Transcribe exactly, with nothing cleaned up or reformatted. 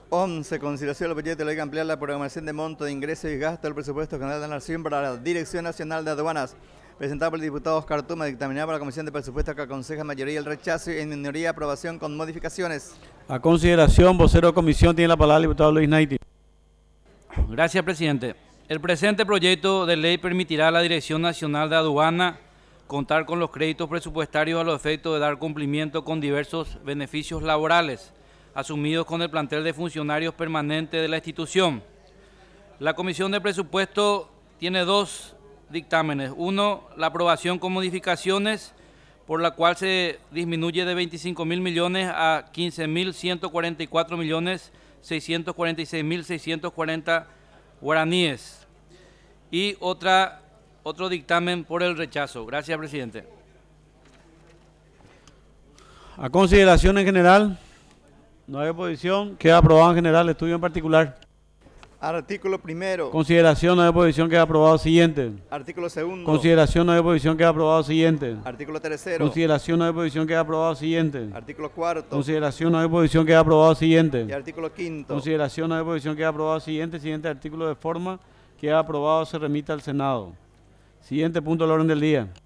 once. Consideración del proyecto de ley que amplía la programación de monto de ingresos y gastos del presupuesto general de la Nación para la Dirección Nacional de Aduanas. Presentado por el diputado Oscar Tuma, dictaminado por la Comisión de Presupuestos que aconseja mayoría el rechazo y en minoría aprobación con modificaciones. A consideración, vocero de comisión, tiene la palabra el diputado Luis Naiti. Gracias, presidente. El presente proyecto de ley permitirá a la Dirección Nacional de Aduana contar con los créditos presupuestarios a los efectos de dar cumplimiento con diversos beneficios laborales asumidos con el plantel de funcionarios permanentes de la institución. La Comisión de Presupuesto tiene dos dictámenes. Uno, la aprobación con modificaciones, por la cual se disminuye de veinticinco mil millones a quince mil ciento cuarenta y cuatro millones seiscientos cuarenta y seis mil seiscientos cuarenta guaraníes. Y otra, otro dictamen por el rechazo. Gracias, presidente. A consideración en general, no hay oposición, queda aprobado en general, estudio en particular. Artículo primero. Consideración, no hay oposición, queda aprobado. Siguiente. Artículo segundo. Consideración, no hay oposición, queda aprobado. Siguiente. Artículo tercero. Consideración, no hay oposición, queda aprobado. Siguiente. Artículo cuarto. Consideración, no hay oposición, queda aprobado. Siguiente. Y artículo quinto. Consideración, no hay oposición, queda aprobado. Siguiente. Siguiente artículo de forma, queda aprobado, se remite al Senado. Siguiente punto del orden del día.